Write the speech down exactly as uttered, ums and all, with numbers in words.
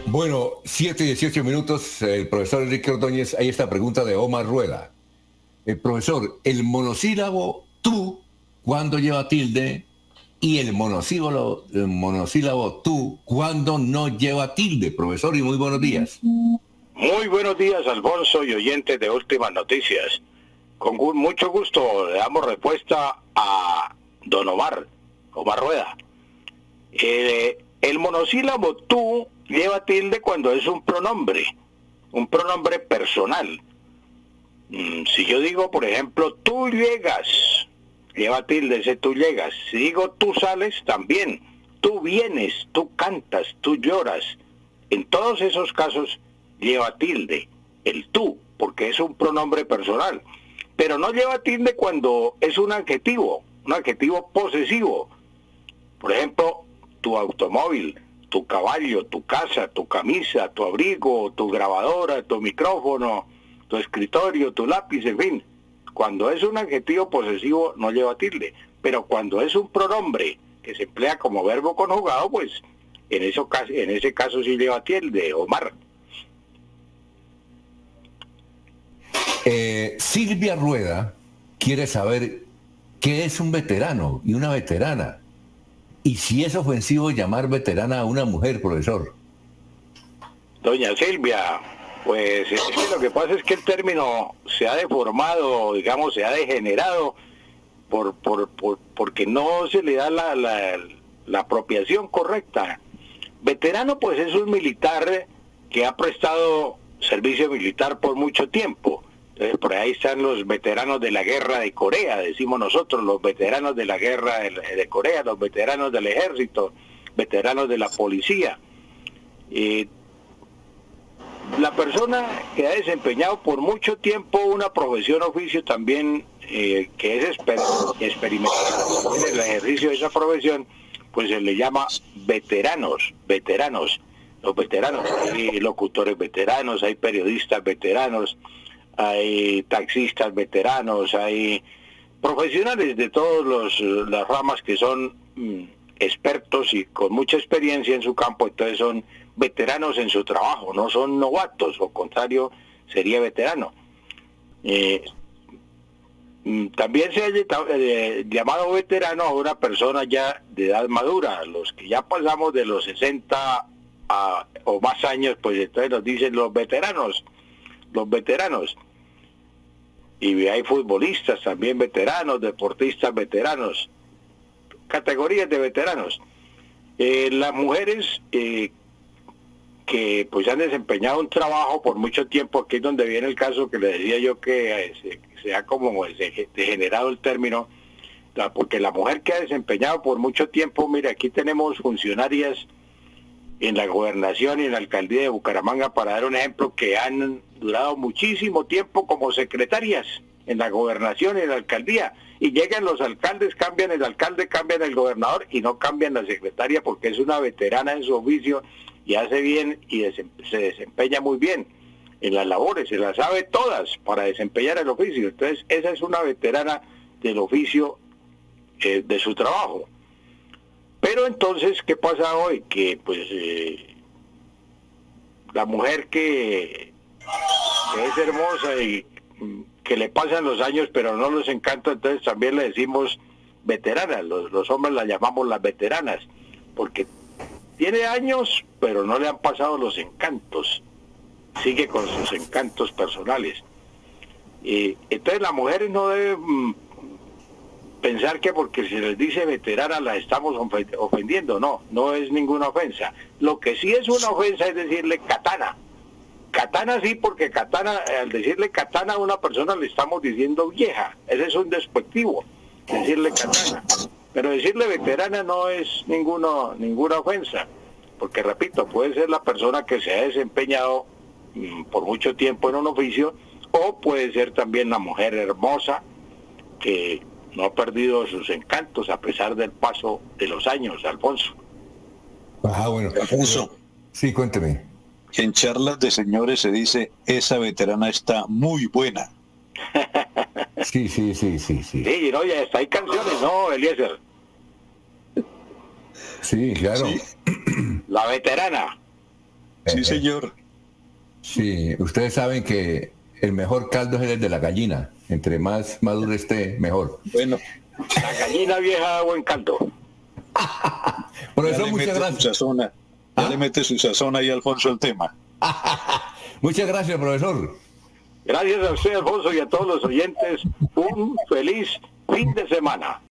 Bueno, siete y dieciocho minutos, el profesor Enrique Ordóñez, hay esta pregunta de Omar Rueda. El profesor, el monosílabo tú, ¿cuándo lleva tilde? Y el monosílabo, el monosílabo tú, ¿cuándo no lleva tilde? Profesor, y muy buenos días. Muy buenos días, Alfonso y oyentes de Últimas Noticias. Con mucho gusto le damos respuesta a don Omar, Omar Rueda. Eh, el monosílabo tú lleva tilde cuando es un pronombre, un pronombre personal. Mm, si yo digo, por ejemplo, tú llegas, lleva tilde ese tú llegas. Si digo tú sales, también. Tú vienes, tú cantas, tú lloras. En todos esos casos lleva tilde el tú, porque es un pronombre personal. Pero no lleva tilde cuando es un adjetivo, un adjetivo posesivo. Por ejemplo, tu automóvil, tu caballo, tu casa, tu camisa, tu abrigo, tu grabadora, tu micrófono, tu escritorio, tu lápiz, en fin. Cuando es un adjetivo posesivo no lleva tilde, pero cuando es un pronombre que se emplea como verbo conjugado, pues en, eso, en ese caso sí lleva tilde, Omar. Eh, Silvia Rueda quiere saber qué es un veterano y una veterana. Y si es ofensivo llamar veterana a una mujer, profesor. Doña Silvia, pues es que lo que pasa es que el término se ha deformado, digamos, se ha degenerado por, por, por porque no se le da la, la, la apropiación correcta. Veterano, pues es un militar que ha prestado servicio militar por mucho tiempo. Entonces, por ahí están los veteranos de la guerra de Corea, decimos nosotros, los veteranos de la guerra de, de Corea, los veteranos del ejército, veteranos de la policía. Eh, la persona que ha desempeñado por mucho tiempo una profesión oficio también, eh, que es exper experimental en el ejercicio de esa profesión, pues se le llama veteranos, veteranos. Los veteranos, hay locutores veteranos, hay periodistas veteranos, hay taxistas veteranos, hay profesionales de todas las ramas que son mm, expertos y con mucha experiencia en su campo, entonces son veteranos en su trabajo, no son novatos, o contrario, sería veterano. Eh, también se ha eh, llamado veterano a una persona ya de edad madura, los que ya pasamos de los sesenta a, o más años, pues entonces nos dicen los veteranos, los veteranos. Y hay futbolistas también veteranos, deportistas veteranos, categorías de veteranos. Eh, las mujeres eh, que pues han desempeñado un trabajo por mucho tiempo, aquí es donde viene el caso que le decía yo que eh, se, se ha como degenerado el término, la, porque la mujer que ha desempeñado por mucho tiempo, mire, aquí tenemos funcionarias en la gobernación y en la alcaldía de Bucaramanga, para dar un ejemplo, que han durado muchísimo tiempo como secretarias en la gobernación y en la alcaldía, y llegan los alcaldes, cambian el alcalde, cambian el gobernador y no cambian la secretaria, porque es una veterana en su oficio y hace bien y se desempeña muy bien en las labores, se las sabe todas para desempeñar el oficio. Entonces esa es una veterana del oficio, eh, de su trabajo. Pero entonces, ¿qué pasa hoy? Que pues eh, la mujer que, que es hermosa y que le pasan los años pero no los encanta, entonces también le decimos veteranas, los, los hombres la llamamos las veteranas, porque tiene años pero no le han pasado los encantos, sigue con sus encantos personales. Y entonces las mujeres no deben pensar que porque se les dice veterana las estamos ofendiendo. No, no es ninguna ofensa. Lo que sí es una ofensa es decirle katana. Katana sí, porque katana, al decirle katana a una persona le estamos diciendo vieja. Ese es un despectivo, decirle katana. Pero decirle veterana no es ninguna, ninguna ofensa, porque repito, puede ser la persona que se ha desempeñado mmm, por mucho tiempo en un oficio, o puede ser también la mujer hermosa que no ha perdido sus encantos a pesar del paso de los años, Alfonso. Ah, bueno. Alfonso. Sí, cuénteme. En charlas de señores se dice, esa veterana está muy buena. Sí, sí, sí, sí, sí. Sí, no, ya está, hay canciones, ¿no, Eliezer? Sí, claro. Sí. La veterana. Sí, señor. Sí, ustedes saben que el mejor caldo es el de la gallina. Entre más maduro esté, mejor. Bueno, La gallina vieja da buen caldo. Por ya eso le muchas mete su gracias. sazón, a- ya le mete su sazón ahí, Alfonso, el tema. Muchas gracias, profesor. Gracias a usted, Alfonso, y a todos los oyentes. Un feliz fin de semana.